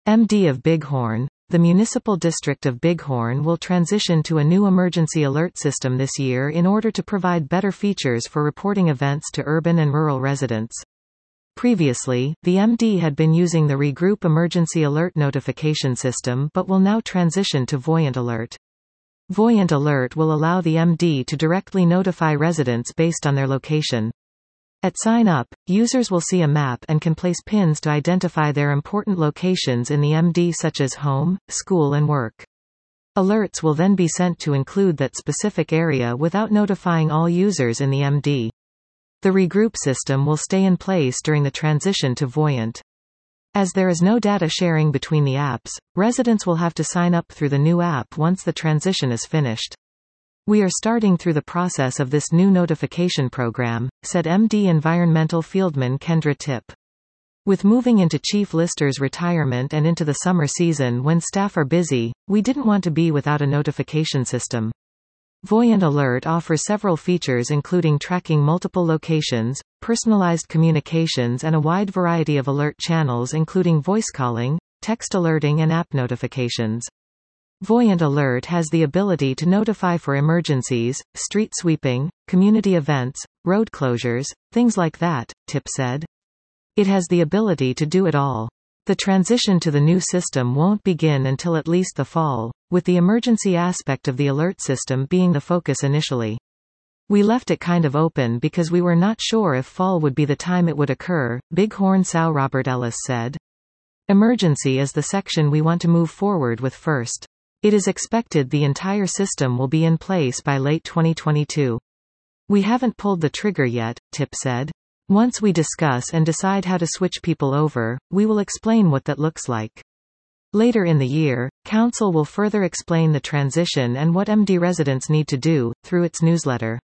MD of Bighorn. The Municipal District of Bighorn will transition to a new emergency alert system this year in order to provide better features for reporting events to urban and rural residents. Previously, the MD had been using the Regroup Emergency Alert Notification System but will now transition to Voyant Alert. Voyant Alert will allow the MD to directly notify residents based on their location. At sign up, users will see a map and can place pins to identify their important locations in the MD such as home, school and work. Alerts will then be sent to include that specific area without notifying all users in the MD. The Regroup system will stay in place during the transition to Voyant. As there is no data sharing between the apps, residents will have to sign up through the new app once the transition is finished. We are starting through the process of this new notification program, said MD Environmental Fieldman Kendra Tip. With moving into Chief Lister's retirement and into the summer season when staff are busy, we didn't want to be without a notification system. Voyant Alert offers several features including tracking multiple locations, personalized communications and a wide variety of alert channels including voice calling, text alerting and app notifications. Voyant Alert has the ability to notify for emergencies, street sweeping, community events, road closures, things like that, Tip said. It has the ability to do it all. The transition to the new system won't begin until at least the fall, with the emergency aspect of the alert system being the focus initially. We left it kind of open because we were not sure if fall would be the time it would occur, Bighorn SAU Robert Ellis said. Emergency is the section we want to move forward with first. It is expected the entire system will be in place by late 2022. We haven't pulled the trigger yet, Tip said. Once we discuss and decide how to switch people over, we will explain what that looks like. Later in the year, Council will further explain the transition and what MD residents need to do, through its newsletter.